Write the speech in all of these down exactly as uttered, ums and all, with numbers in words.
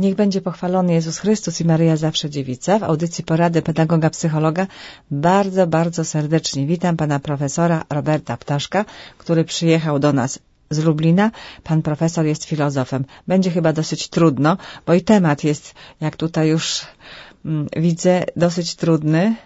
Niech będzie pochwalony Jezus Chrystus i Maryja Zawsze Dziewica. W audycji Porady Pedagoga Psychologa bardzo, bardzo serdecznie witam pana profesora Roberta Ptaszka, który przyjechał do nas z Lublina. Pan profesor jest filozofem. Będzie chyba dosyć trudno, bo i temat jest, jak tutaj już mm, widzę, dosyć trudny.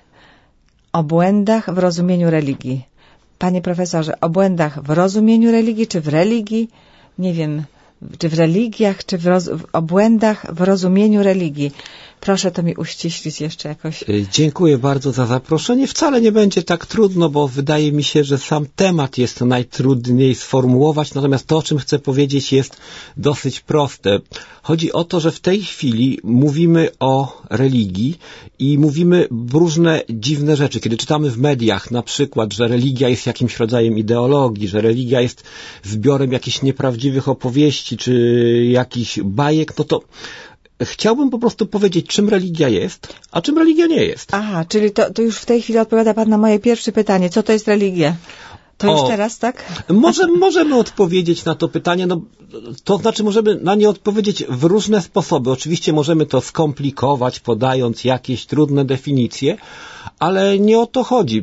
O błędach w rozumieniu religii. Panie profesorze, o błędach w rozumieniu religii, czy w religii? Nie wiem, czy w religiach, czy w, roz... o błędach w rozumieniu religii. Proszę to mi uściślić jeszcze jakoś. Dziękuję bardzo za zaproszenie. Wcale nie będzie tak trudno, bo wydaje mi się, że sam temat jest najtrudniej sformułować, natomiast to, o czym chcę powiedzieć, jest dosyć proste. Chodzi o to, że w tej chwili mówimy o religii i mówimy różne dziwne rzeczy. Kiedy czytamy w mediach na przykład, że religia jest jakimś rodzajem ideologii, że religia jest zbiorem jakichś nieprawdziwych opowieści czy jakichś bajek, no to chciałbym po prostu powiedzieć, czym religia jest, a czym religia nie jest. Aha, czyli to, to już w tej chwili odpowiada pan na moje pierwsze pytanie. Co to jest religia? To już o, teraz, tak? Może, możemy odpowiedzieć na to pytanie, no, to znaczy możemy na nie odpowiedzieć w różne sposoby. Oczywiście możemy to skomplikować, podając jakieś trudne definicje, ale nie o to chodzi.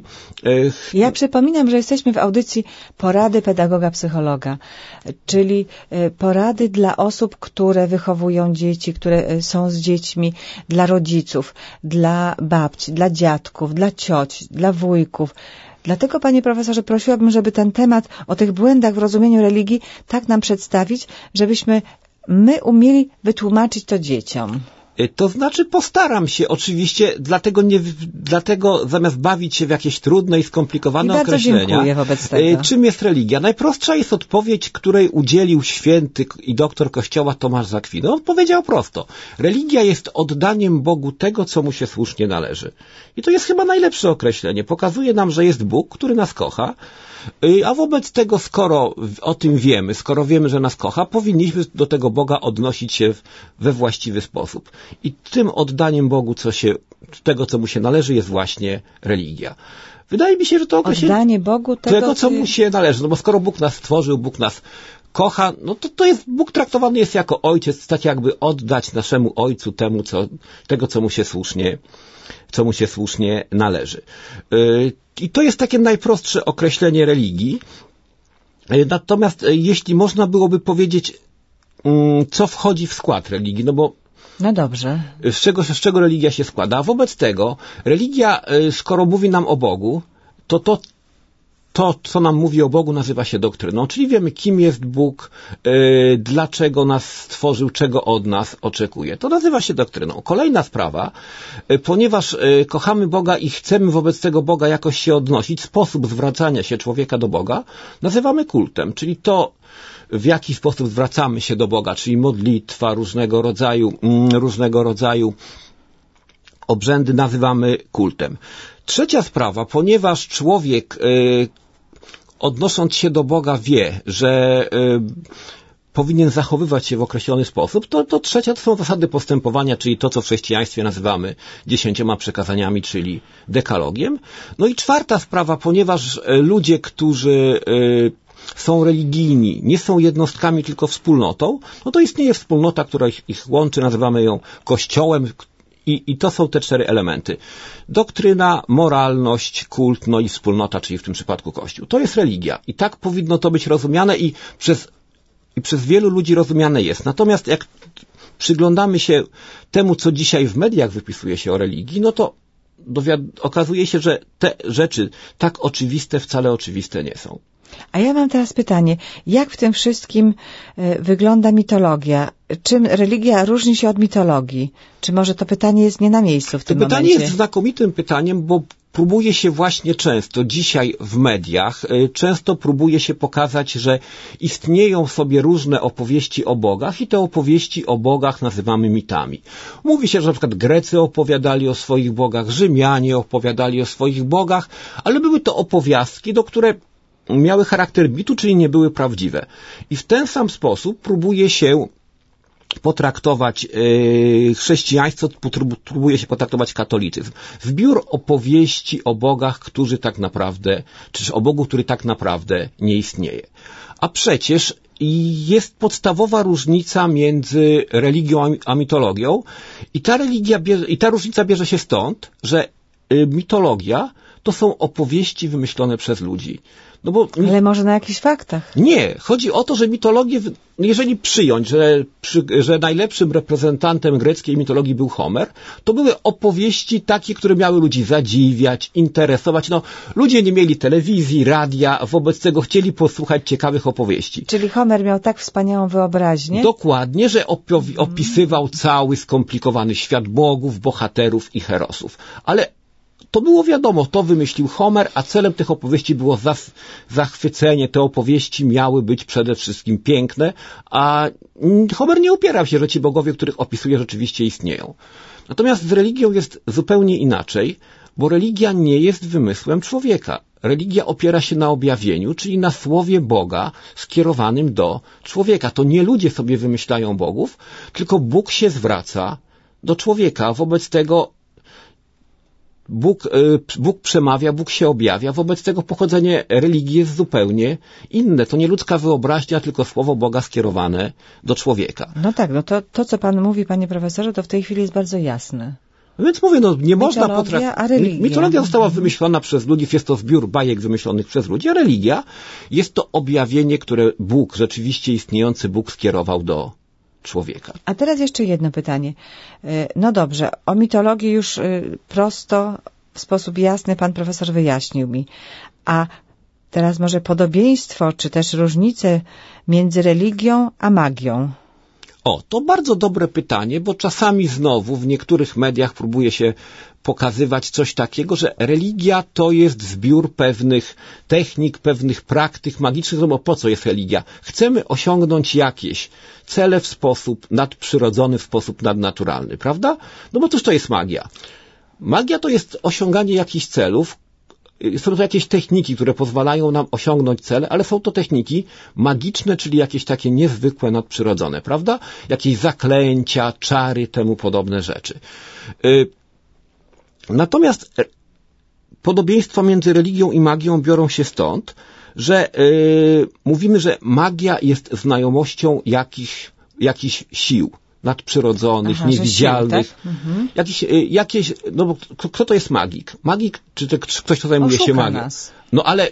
Ja przypominam, że jesteśmy w audycji Porady Pedagoga Psychologa, czyli porady dla osób, które wychowują dzieci, które są z dziećmi, dla rodziców, dla babci, dla dziadków, dla cioci, dla wujków. Dlatego, panie profesorze, prosiłabym, żeby ten temat o tych błędach w rozumieniu religii tak nam przedstawić, żebyśmy my umieli wytłumaczyć to dzieciom. To znaczy postaram się oczywiście, dlatego, nie, dlatego zamiast bawić się w jakieś trudne i skomplikowane I bardzo określenia. Dziękuję wobec tego. Czym jest religia? Najprostsza jest odpowiedź, której udzielił święty i doktor Kościoła Tomasz z Akwinu. On powiedział prosto. Religia jest oddaniem Bogu tego, co mu się słusznie należy. I to jest chyba najlepsze określenie. Pokazuje nam, że jest Bóg, który nas kocha, a wobec tego, skoro o tym wiemy, skoro wiemy, że nas kocha, powinniśmy do tego Boga odnosić się we właściwy sposób. I tym oddaniem Bogu co się, tego, co mu się należy, jest właśnie religia. Wydaje mi się, że to określenie oddanie Bogu tego, tego co mu się należy. No bo skoro Bóg nas stworzył, Bóg nas kocha, no to, to jest, Bóg traktowany jest jako ojciec, tak jakby oddać naszemu ojcu temu, co, tego, co mu się słusznie, co mu się słusznie należy. Yy, I to jest takie najprostsze określenie religii. Yy, natomiast yy, jeśli można byłoby powiedzieć, yy, co wchodzi w skład religii, no bo no dobrze. Z czego, z czego religia się składa? Wobec tego religia, yy, skoro mówi nam o Bogu, to to To, co nam mówi o Bogu, nazywa się doktryną, czyli wiemy, kim jest Bóg, yy, dlaczego nas stworzył, czego od nas oczekuje. To nazywa się doktryną. Kolejna sprawa, yy, ponieważ yy, kochamy Boga i chcemy wobec tego Boga jakoś się odnosić, sposób zwracania się człowieka do Boga nazywamy kultem, czyli to, w jaki sposób zwracamy się do Boga, czyli modlitwa, różnego rodzaju, yy, różnego rodzaju obrzędy nazywamy kultem. Trzecia sprawa, ponieważ człowiek yy, odnosząc się do Boga wie, że y, powinien zachowywać się w określony sposób, to, to trzecia to są zasady postępowania, czyli to, co w chrześcijaństwie nazywamy dziesięcioma przekazaniami, czyli dekalogiem. No i czwarta sprawa, ponieważ y, ludzie, którzy y, są religijni, nie są jednostkami, tylko wspólnotą, no to istnieje wspólnota, która ich, ich łączy, nazywamy ją Kościołem, I, I to są te cztery elementy. Doktryna, moralność, kult, no i wspólnota, czyli w tym przypadku Kościół. To jest religia. I tak powinno to być rozumiane i przez, i przez wielu ludzi rozumiane jest. Natomiast jak przyglądamy się temu, co dzisiaj w mediach wypisuje się o religii, no to dowiad- okazuje się, że te rzeczy tak oczywiste wcale oczywiste nie są. A ja mam teraz pytanie, jak w tym wszystkim y, wygląda mitologia? Czym religia różni się od mitologii? Czy może to pytanie jest nie na miejscu w tym momencie? To pytanie momencie? jest znakomitym pytaniem, bo próbuje się właśnie często, dzisiaj w mediach, y, często próbuje się pokazać, że istnieją sobie różne opowieści o bogach i te opowieści o bogach nazywamy mitami. Mówi się, że na przykład Grecy opowiadali o swoich bogach, Rzymianie opowiadali o swoich bogach, ale były to opowiastki, do które miały charakter mitu, czyli nie były prawdziwe. I w ten sam sposób próbuje się potraktować yy, chrześcijaństwo, próbuje się potraktować katolicyzm. Zbiór opowieści o bogach, którzy tak naprawdę, czy o Bogu, który tak naprawdę nie istnieje. A przecież i jest podstawowa różnica między religią a mitologią i ta religia bierze, i ta różnica bierze się stąd, że mitologia to są opowieści wymyślone przez ludzi. No bo, ale może na jakichś faktach? Nie. Chodzi o to, że mitologię, jeżeli przyjąć, że, że najlepszym reprezentantem greckiej mitologii był Homer, to były opowieści takie, które miały ludzi zadziwiać, interesować. No, ludzie nie mieli telewizji, radia, wobec tego chcieli posłuchać ciekawych opowieści. Czyli Homer miał tak wspaniałą wyobraźnię? Dokładnie, że opowi- opisywał cały skomplikowany świat bogów, bohaterów i herosów. Ale to było wiadomo, to wymyślił Homer, a celem tych opowieści było zas- zachwycenie. Te opowieści miały być przede wszystkim piękne, a Homer nie upierał się, że ci bogowie, których opisuje, rzeczywiście istnieją. Natomiast z religią jest zupełnie inaczej, bo religia nie jest wymysłem człowieka. Religia opiera się na objawieniu, czyli na słowie Boga skierowanym do człowieka. To nie ludzie sobie wymyślają bogów, tylko Bóg się zwraca do człowieka. Wobec tego Bóg, Bóg przemawia, Bóg się objawia, wobec tego pochodzenie religii jest zupełnie inne. To nie ludzka wyobraźnia, tylko słowo Boga skierowane do człowieka. No tak, no to, to co pan mówi, panie profesorze, to w tej chwili jest bardzo jasne. Więc mówię, no nie można potraktować. A religia? Mitologia została wymyślona przez ludzi, jest to zbiór bajek wymyślonych przez ludzi, a religia jest to objawienie, które Bóg, rzeczywiście istniejący Bóg skierował do człowieka. A teraz jeszcze jedno pytanie. No dobrze, o mitologii już prosto, w sposób jasny pan profesor wyjaśnił mi. A teraz może podobieństwo, czy też różnice między religią a magią? O, to bardzo dobre pytanie, bo czasami znowu w niektórych mediach próbuje się pokazywać coś takiego, że religia to jest zbiór pewnych technik, pewnych praktyk magicznych. No bo po co jest religia? Chcemy osiągnąć jakieś cele w sposób nadprzyrodzony, w sposób nadnaturalny, prawda? No bo cóż to jest magia? Magia to jest osiąganie jakichś celów. Są to jakieś techniki, które pozwalają nam osiągnąć cele, ale są to techniki magiczne, czyli jakieś takie niezwykłe, nadprzyrodzone, prawda? Jakieś zaklęcia, czary, temu podobne rzeczy. Natomiast podobieństwa między religią i magią biorą się stąd, że mówimy, że magia jest znajomością jakich, jakichś sił nadprzyrodzonych, Aha, niewidzialnych. Sił, tak? mhm. Jakieś, jakieś, no bo kto to jest magik? Magik, czy to ktoś, kto zajmuje Oszuka się magią? Nas. No ale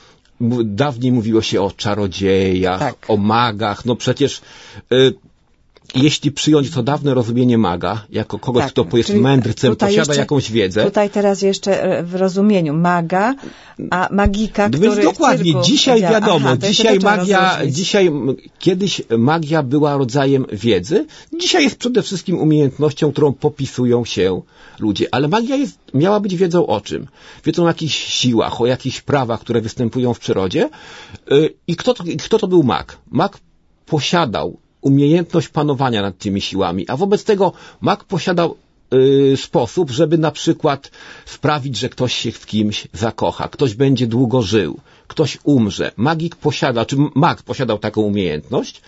dawniej mówiło się o czarodziejach, tak. o magach. No przecież y, jeśli przyjąć to dawne rozumienie maga, jako kogoś, tak, kto jest mędrcem, posiada jeszcze, jakąś wiedzę. Tutaj teraz jeszcze w rozumieniu maga, a magika, no który dokładnie, w dzisiaj działa. wiadomo, Aha, dzisiaj magia, dzisiaj, kiedyś magia była rodzajem wiedzy, dzisiaj jest przede wszystkim umiejętnością, którą popisują się ludzie. Ale magia jest, miała być wiedzą o czym? Wiedzą o jakichś siłach, o jakichś prawach, które występują w przyrodzie. I kto to, kto to był mag? Mag posiadał umiejętność panowania nad tymi siłami, a wobec tego mag posiadał y, sposób, żeby na przykład sprawić, że ktoś się w kimś zakocha, ktoś będzie długo żył, ktoś umrze. Magik posiadał, czy mag posiadał taką umiejętność,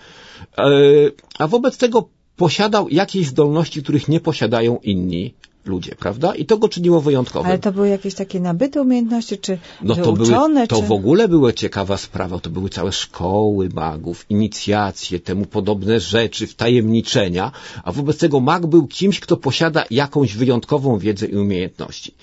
y, a wobec tego posiadał jakieś zdolności, których nie posiadają inni ludzie, prawda? I to go czyniło wyjątkowym. Ale to były jakieś takie nabyte umiejętności, czy no to wyuczone? Były, to czy... w ogóle była ciekawa sprawa. To były całe szkoły magów, inicjacje, temu podobne rzeczy, wtajemniczenia, a wobec tego mag był kimś, kto posiada jakąś wyjątkową wiedzę i umiejętności.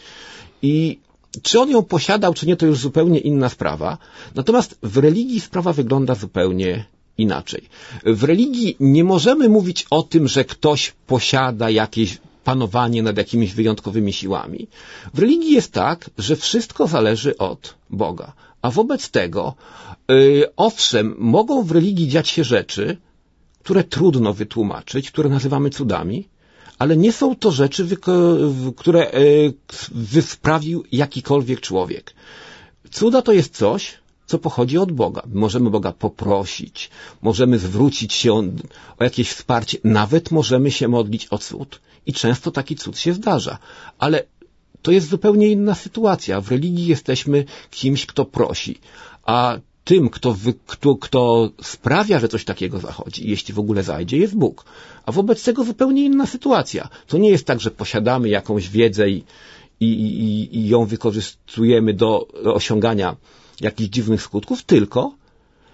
I czy on ją posiadał, czy nie, to już zupełnie inna sprawa. Natomiast w religii sprawa wygląda zupełnie inaczej. W religii nie możemy mówić o tym, że ktoś posiada jakieś panowanie nad jakimiś wyjątkowymi siłami. W religii jest tak, że wszystko zależy od Boga. A wobec tego, yy, owszem, mogą w religii dziać się rzeczy, które trudno wytłumaczyć, które nazywamy cudami, ale nie są to rzeczy, które yy, sprawił jakikolwiek człowiek. Cuda to jest coś, co pochodzi od Boga. Możemy Boga poprosić, możemy zwrócić się o jakieś wsparcie, nawet możemy się modlić o cud. I często taki cud się zdarza. Ale to jest zupełnie inna sytuacja. W religii jesteśmy kimś, kto prosi. A tym, kto, wy, kto, kto sprawia, że coś takiego zachodzi, jeśli w ogóle zajdzie, jest Bóg. A wobec tego zupełnie inna sytuacja. To nie jest tak, że posiadamy jakąś wiedzę i, i, i, i ją wykorzystujemy do osiągania jakichś dziwnych skutków, tylko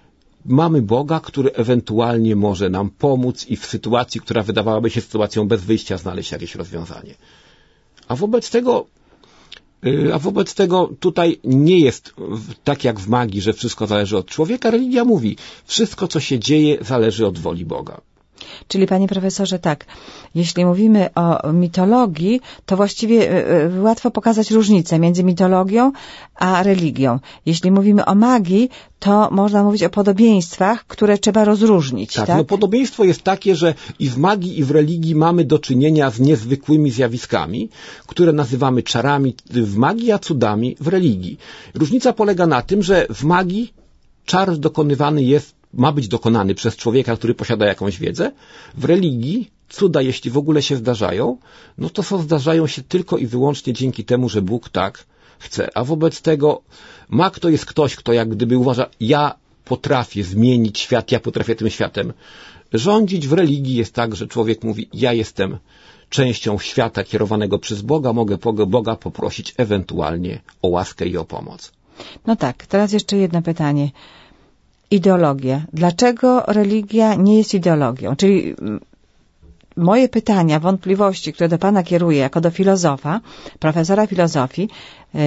mamy Boga, który ewentualnie może nam pomóc i w sytuacji, która wydawałaby się sytuacją bez wyjścia, znaleźć jakieś rozwiązanie. A wobec tego A wobec tego tutaj nie jest tak jak w magii, że wszystko zależy od człowieka. Religia mówi, wszystko co się dzieje zależy od woli Boga. Czyli panie profesorze, tak, jeśli mówimy o mitologii, to właściwie y, y, łatwo pokazać różnicę między mitologią a religią. Jeśli mówimy o magii, to można mówić o podobieństwach, które trzeba rozróżnić. Tak, tak? No podobieństwo jest takie, że i w magii, i w religii mamy do czynienia z niezwykłymi zjawiskami, które nazywamy czarami w magii, a cudami w religii. Różnica polega na tym, że w magii czar dokonywany jest ma być dokonany przez człowieka, który posiada jakąś wiedzę. W religii cuda, jeśli w ogóle się zdarzają, no to są, zdarzają się tylko i wyłącznie dzięki temu, że Bóg tak chce. A wobec tego mag to jest ktoś, kto jak gdyby uważa, ja potrafię zmienić świat, ja potrafię tym światem rządzić. W religii jest tak, że człowiek mówi, ja jestem częścią świata kierowanego przez Boga, mogę Boga poprosić ewentualnie o łaskę i o pomoc. No tak, teraz jeszcze jedno pytanie. Ideologia. Dlaczego religia nie jest ideologią? Czyli moje pytania, wątpliwości, które do pana kieruję jako do filozofa, profesora filozofii, y,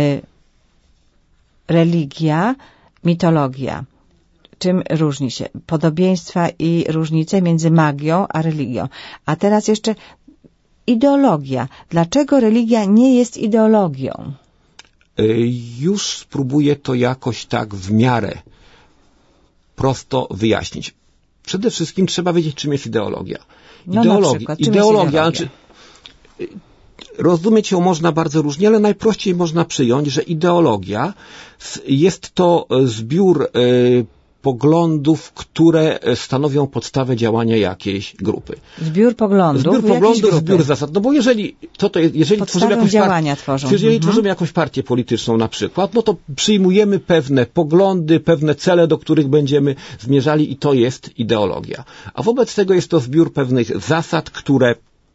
religia, mitologia. Czym różni się? Podobieństwa i różnice między magią a religią. A teraz jeszcze ideologia. Dlaczego religia nie jest ideologią? Już spróbuję to jakoś tak w miarę prosto wyjaśnić. Przede wszystkim trzeba wiedzieć, czym jest ideologia. No Ideologia, na przykład, czym ideologia, jest ideologia? Znaczy, rozumieć ją można bardzo różnie, ale najprościej można przyjąć, że ideologia jest to zbiór y, poglądów, które stanowią podstawę działania jakiejś grupy. Zbiór poglądów, zbiór poglądów, zbiór zasad. No bo jeżeli, co to jest, jeżeli tworzymy jakąś działania partię, tworzą. jeżeli mhm. tworzymy jakąś partię polityczną na przykład, no to przyjmujemy pewne poglądy, pewne cele, do których będziemy zmierzali i to jest ideologia. A wobec tego jest to zbiór pewnych zasad, które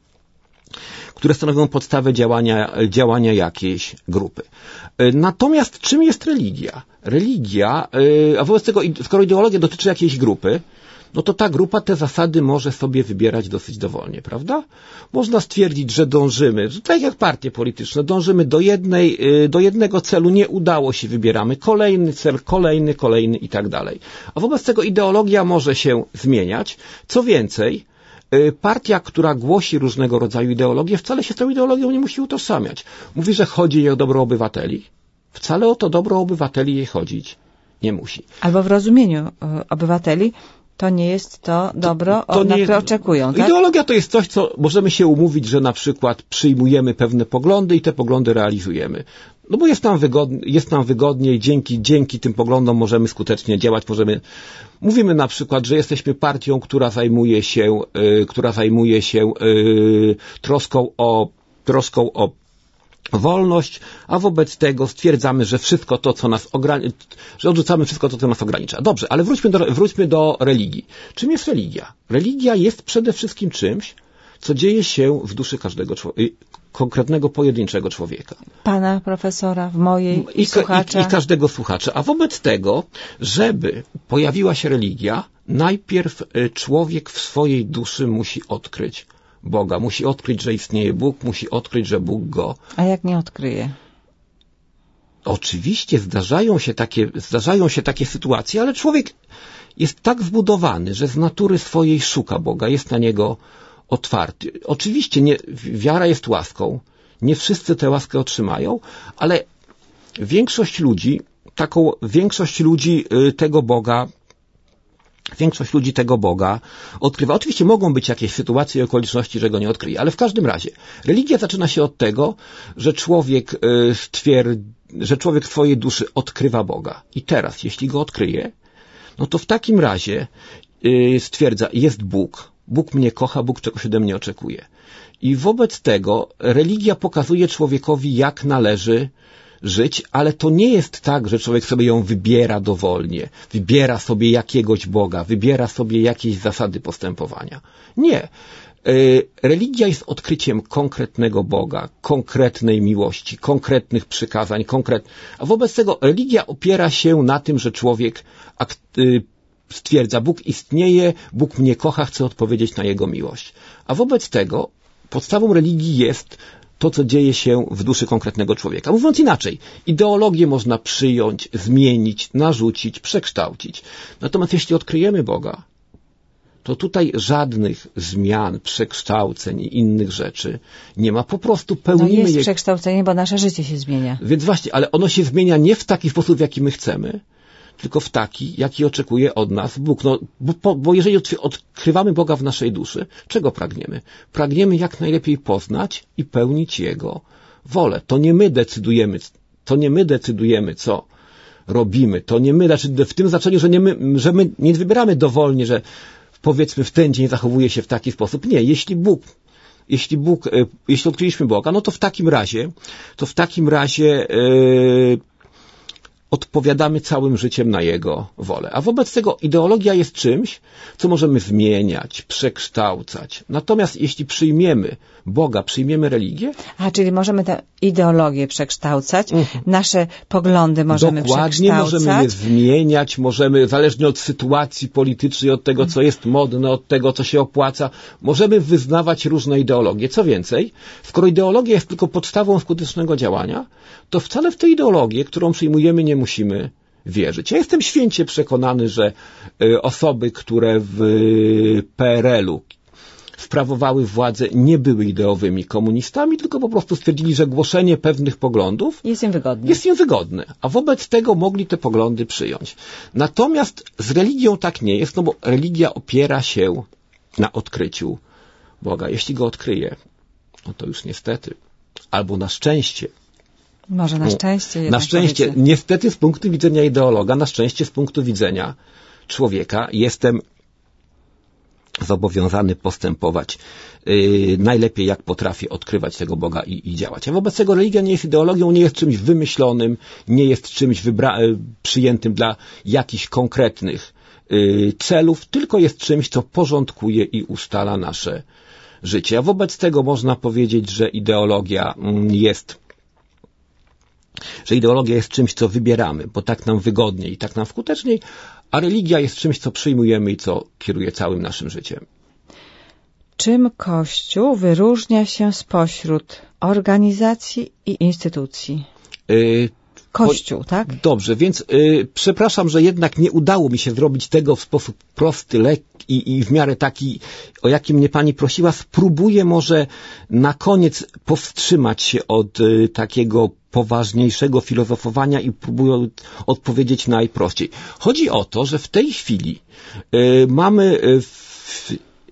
które stanowią podstawę działania, działania jakiejś grupy. Natomiast czym jest religia? Religia, a wobec tego, skoro ideologia dotyczy jakiejś grupy, no to ta grupa te zasady może sobie wybierać dosyć dowolnie, prawda? Można stwierdzić, że dążymy, tak jak partie polityczne, dążymy do jednej, do jednego celu, nie udało się, wybieramy kolejny cel, kolejny, kolejny i tak dalej. A wobec tego ideologia może się zmieniać. Co więcej, partia, która głosi różnego rodzaju ideologie, wcale się z tą ideologią nie musi utożsamiać. Mówi, że chodzi jej o dobro obywateli. Wcale o to dobro obywateli jej chodzić nie musi. Albo w rozumieniu obywateli to nie jest to dobro, to, to na które oczekują. Tak? Ideologia to jest coś, co możemy się umówić, że na przykład przyjmujemy pewne poglądy i te poglądy realizujemy. No bo jest nam wygodnie, jest nam wygodniej, dzięki, dzięki tym poglądom możemy skutecznie działać, możemy... Mówimy na przykład, że jesteśmy partią, która zajmuje się, y, która zajmuje się y, troską o, troską o wolność, a wobec tego stwierdzamy, że wszystko to, co nas ogranicza, że odrzucamy wszystko to, co nas ogranicza. Dobrze, ale wróćmy do, wróćmy do religii. Czym jest religia? Religia jest przede wszystkim czymś, co dzieje się w duszy każdego człowieka, konkretnego, pojedynczego człowieka. Pana profesora, w mojej i, i słuchacza. I, I każdego słuchacza. A wobec tego, żeby pojawiła się religia, najpierw człowiek w swojej duszy musi odkryć Boga. Musi odkryć, że istnieje Bóg, musi odkryć, że Bóg go... A jak nie odkryje? Oczywiście zdarzają się takie, zdarzają się takie sytuacje, ale człowiek jest tak zbudowany, że z natury swojej szuka Boga, jest na Niego otwarty. Oczywiście nie, wiara jest łaską, nie wszyscy tę łaskę otrzymają, ale większość ludzi, taką większość ludzi tego Boga Większość ludzi tego Boga odkrywa. Oczywiście mogą być jakieś sytuacje i okoliczności, że go nie odkryje, ale w każdym razie religia zaczyna się od tego, że człowiek stwierdzi, że człowiek w swojej duszy odkrywa Boga. I teraz, jeśli go odkryje, no to w takim razie stwierdza, jest Bóg, Bóg mnie kocha, Bóg czegoś ode mnie oczekuje. I wobec tego religia pokazuje człowiekowi, jak należy żyć, ale to nie jest tak, że człowiek sobie ją wybiera dowolnie, wybiera sobie jakiegoś Boga, wybiera sobie jakieś zasady postępowania. Nie. Religia jest odkryciem konkretnego Boga, konkretnej miłości, konkretnych przykazań, konkret... a wobec tego religia opiera się na tym, że człowiek stwierdza, Bóg istnieje, Bóg mnie kocha, chcę odpowiedzieć na Jego miłość. A wobec tego podstawą religii jest to, co dzieje się w duszy konkretnego człowieka. Mówiąc inaczej, ideologię można przyjąć, zmienić, narzucić, przekształcić. Natomiast jeśli odkryjemy Boga, to tutaj żadnych zmian, przekształceń i innych rzeczy nie ma. Po prostu pełnimy... No jest je... przekształcenie, bo nasze życie się zmienia. Więc właśnie, ale ono się zmienia nie w taki sposób, w jaki my chcemy, tylko w taki, jaki oczekuje od nas Bóg. No, bo, bo jeżeli odkrywamy Boga w naszej duszy, czego pragniemy? Pragniemy jak najlepiej poznać i pełnić Jego wolę. To nie my decydujemy, to nie my decydujemy, co robimy. To nie my, znaczy w tym znaczeniu, że, nie my, że my nie wybieramy dowolnie, że powiedzmy w ten dzień zachowuje się w taki sposób. Nie, jeśli Bóg, jeśli Bóg, jeśli odkryliśmy Boga, no to w takim razie, to w takim razie yy, odpowiadamy całym życiem na Jego wolę. A wobec tego ideologia jest czymś, co możemy zmieniać, przekształcać. Natomiast jeśli przyjmiemy Boga, przyjmiemy religię... A, czyli możemy tę ideologię przekształcać, uh-huh. nasze poglądy możemy Dokładnie, przekształcać. Dokładnie, możemy je zmieniać, możemy, zależnie od sytuacji politycznej, od tego, co jest modne, od tego, co się opłaca, możemy wyznawać różne ideologie. Co więcej, skoro ideologia jest tylko podstawą skutecznego działania, to wcale w tę ideologię, którą przyjmujemy, nie musimy wierzyć. Ja jestem święcie przekonany, że osoby, które w P R L-u sprawowały władzę, nie były ideowymi komunistami, tylko po prostu stwierdzili, że głoszenie pewnych poglądów jest im wygodne. Jest im wygodne, a wobec tego mogli te poglądy przyjąć. Natomiast z religią tak nie jest, no bo religia opiera się na odkryciu Boga. Jeśli go odkryje, no to już niestety, albo na szczęście, Może na szczęście. Na szczęście, powiecie. Niestety z punktu widzenia ideologa, na szczęście z punktu widzenia człowieka jestem zobowiązany postępować yy, najlepiej jak potrafię odkrywać tego Boga i, i działać. A wobec tego religia nie jest ideologią, nie jest czymś wymyślonym, nie jest czymś wybra- yy, przyjętym dla jakichś konkretnych yy, celów, tylko jest czymś, co porządkuje i ustala nasze życie. A wobec tego można powiedzieć, że ideologia yy, jest że ideologia jest czymś, co wybieramy, bo tak nam wygodniej i tak nam skuteczniej, a religia jest czymś, co przyjmujemy i co kieruje całym naszym życiem. Czym Kościół wyróżnia się spośród organizacji i instytucji? Yy, Kościół, po, tak? Dobrze, więc yy, przepraszam, że jednak nie udało mi się zrobić tego w sposób prosty, lekki i w miarę taki, o jakim mnie pani prosiła. Spróbuję może na koniec powstrzymać się od yy, takiego poważniejszego filozofowania i próbuję odpowiedzieć najprościej. Chodzi o to, że w tej chwili y, mamy w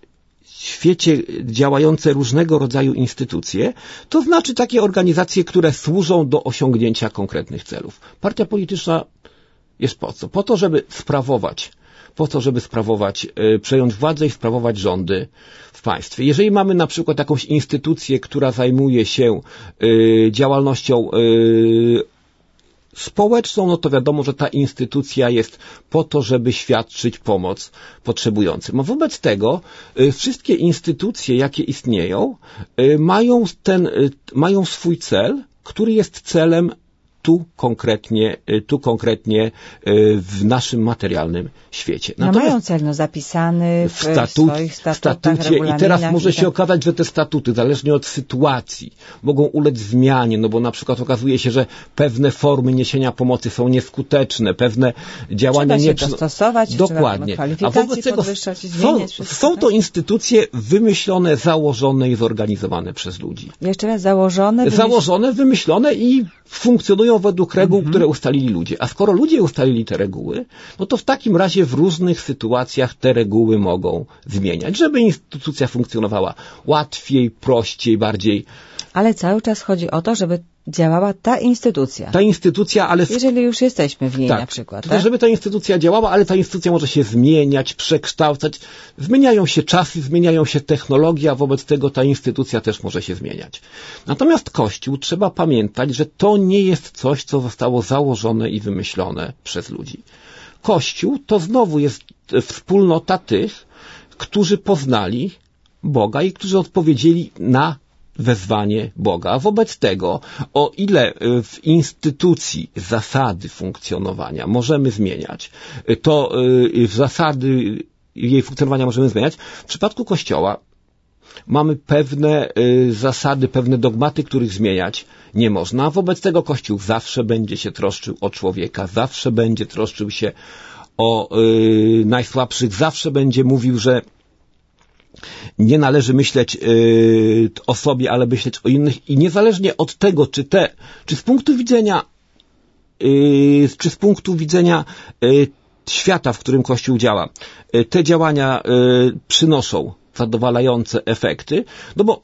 świecie działające różnego rodzaju instytucje, to znaczy takie organizacje, które służą do osiągnięcia konkretnych celów. Partia polityczna jest po co? Po to, żeby sprawować po to, żeby sprawować, y, przejąć władzę i sprawować rządy w państwie. Jeżeli mamy na przykład jakąś instytucję, która zajmuje się y, działalnością y, społeczną, no to wiadomo, że ta instytucja jest po to, żeby świadczyć pomoc potrzebującym. A wobec tego y, wszystkie instytucje, jakie istnieją, y, mają, ten, y, mają swój cel, który jest celem tu konkretnie, tu konkretnie w naszym materialnym świecie. No mają cel no, zapisany w, w statut, swoich statutach, statucie i teraz może i tak. się okazać, że te statuty, zależnie od sytuacji, mogą ulec zmianie, no bo na przykład okazuje się, że pewne formy niesienia pomocy są nieskuteczne, pewne działania trzeba nie... Trzeba się dostosować, dokładnie. A wobec tego i zmieniać, są, są to instytucje wymyślone, założone i zorganizowane przez ludzi. Jeszcze raz, założone? Wymyśl... Założone, wymyślone i funkcjonują według reguł, mhm. które ustalili ludzie. A skoro ludzie ustalili te reguły, no to w takim razie w różnych sytuacjach te reguły mogą zmieniać, żeby instytucja funkcjonowała łatwiej, prościej, bardziej. Ale cały czas chodzi o to, żeby działała ta instytucja. Ta instytucja, ale... W... Jeżeli już jesteśmy w niej tak, na przykład. Tak? Żeby ta instytucja działała, ale ta instytucja może się zmieniać, przekształcać. Zmieniają się czasy, zmieniają się technologie, a wobec tego ta instytucja też może się zmieniać. Natomiast Kościół, trzeba pamiętać, że to nie jest coś, co zostało założone i wymyślone przez ludzi. Kościół to znowu jest wspólnota tych, którzy poznali Boga i którzy odpowiedzieli na wezwanie Boga. Wobec tego, o ile w instytucji zasady funkcjonowania możemy zmieniać, to w zasady jej funkcjonowania możemy zmieniać, w przypadku Kościoła mamy pewne zasady, pewne dogmaty, których zmieniać nie można. Wobec tego Kościół zawsze będzie się troszczył o człowieka, zawsze będzie troszczył się o y, najsłabszych, zawsze będzie mówił, że nie należy myśleć y, o sobie, ale myśleć o innych i niezależnie od tego, czy te, czy z punktu widzenia y, czy z punktu widzenia y, świata, w którym Kościół działa, y, te działania y, przynoszą zadowalające efekty, no bo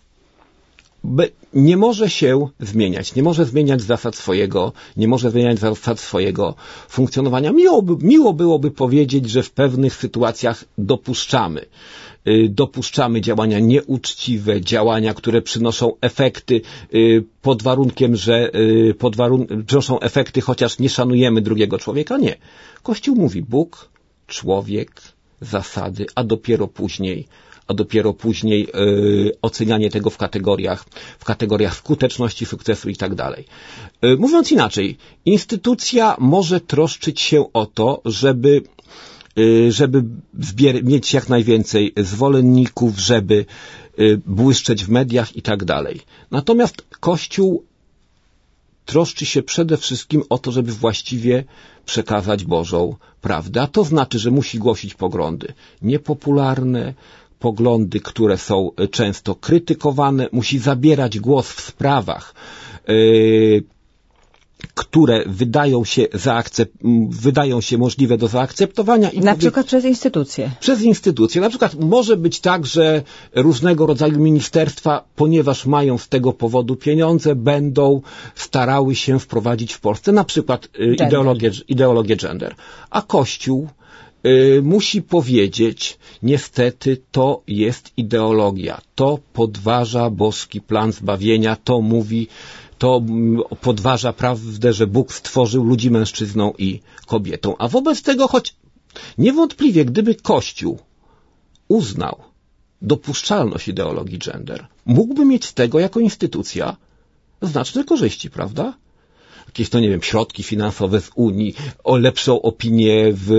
nie może się zmieniać, nie może zmieniać zasad swojego, nie może zmieniać zasad swojego funkcjonowania. Miło, by, miło byłoby powiedzieć, że w pewnych sytuacjach dopuszczamy, yy, dopuszczamy działania nieuczciwe, działania, które przynoszą efekty yy, pod warunkiem, że yy, pod warun- przynoszą efekty, chociaż nie szanujemy drugiego człowieka. Nie. Kościół mówi Bóg, człowiek, zasady, a dopiero później a dopiero później y, ocenianie tego w kategoriach, w kategoriach skuteczności, sukcesu i tak dalej. Y, mówiąc inaczej, instytucja może troszczyć się o to, żeby, y, żeby zbier- mieć jak najwięcej zwolenników, żeby y, błyszczeć w mediach i tak dalej. Natomiast Kościół troszczy się przede wszystkim o to, żeby właściwie przekazać Bożą prawdę, a to znaczy, że musi głosić poglądy niepopularne, poglądy, które są często krytykowane, musi zabierać głos w sprawach, yy, które wydają się, zaakcep- wydają się możliwe do zaakceptowania. I na powie- przykład przez instytucje. Przez instytucje. Na przykład może być tak, że różnego rodzaju ministerstwa, ponieważ mają z tego powodu pieniądze, będą starały się wprowadzić w Polsce na przykład yy, ideologię, ideologię gender. A Kościół musi powiedzieć, niestety to jest ideologia, to podważa boski plan zbawienia, to mówi, to podważa prawdę, że Bóg stworzył ludzi mężczyzną i kobietą. A wobec tego, choć niewątpliwie, gdyby Kościół uznał dopuszczalność ideologii gender, mógłby mieć z tego jako instytucja znaczne korzyści, prawda? Jakieś, to nie wiem, środki finansowe z Unii, o lepszą opinię w,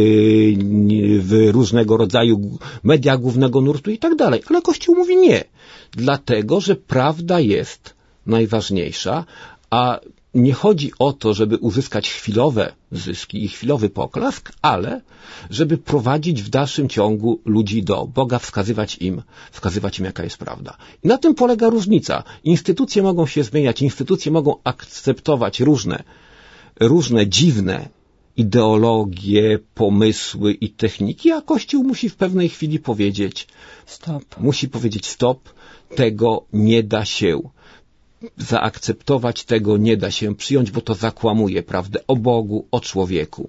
w różnego rodzaju mediach głównego nurtu i tak dalej. Ale Kościół mówi nie. Dlatego, że prawda jest najważniejsza, a nie chodzi o to, żeby uzyskać chwilowe zyski i chwilowy poklask, ale żeby prowadzić w dalszym ciągu ludzi do Boga, wskazywać im, wskazywać im, jaka jest prawda. I na tym polega różnica. Instytucje mogą się zmieniać, instytucje mogą akceptować różne, różne dziwne ideologie, pomysły i techniki, a Kościół musi w pewnej chwili powiedzieć stop. Musi powiedzieć stop, tego nie da się zaakceptować, tego nie da się przyjąć, bo to zakłamuje prawdę o Bogu, o człowieku.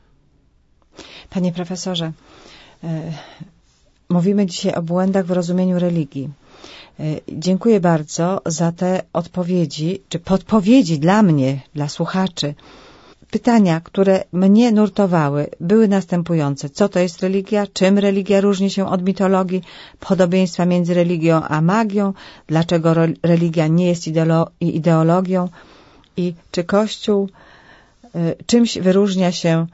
Panie profesorze, y, mówimy dzisiaj o błędach w rozumieniu religii. Y, dziękuję bardzo za te odpowiedzi, czy podpowiedzi dla mnie, dla słuchaczy. Pytania, które mnie nurtowały, były następujące. Co to jest religia? Czym religia różni się od mitologii? Podobieństwa między religią a magią? Dlaczego religia nie jest ideolo- ideologią? I czy Kościół y, czymś wyróżnia się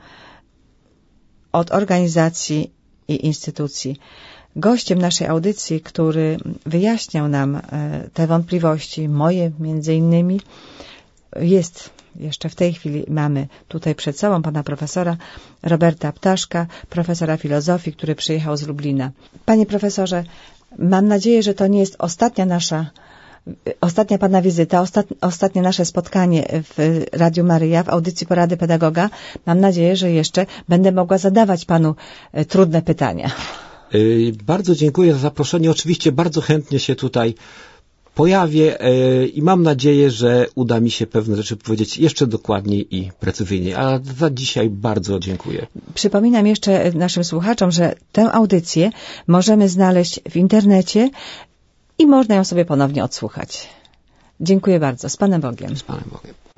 od organizacji i instytucji? Gościem naszej audycji, który wyjaśniał nam y, te wątpliwości, moje między innymi, jest... Jeszcze w tej chwili mamy tutaj przed sobą pana profesora Roberta Ptaszka, profesora filozofii, który przyjechał z Lublina. Panie profesorze, mam nadzieję, że to nie jest ostatnia nasza, ostatnia pana wizyta, ostat, ostatnie nasze spotkanie w Radiu Maryja, w audycji Porady Pedagoga. Mam nadzieję, że jeszcze będę mogła zadawać panu trudne pytania. Yy, bardzo dziękuję za zaproszenie. Oczywiście bardzo chętnie się tutaj pojawię yy, i mam nadzieję, że uda mi się pewne rzeczy powiedzieć jeszcze dokładniej i precyzyjniej. A za dzisiaj bardzo dziękuję. Przypominam jeszcze naszym słuchaczom, że tę audycję możemy znaleźć w internecie i można ją sobie ponownie odsłuchać. Dziękuję bardzo. Z Panem Bogiem. Z Panem Bogiem.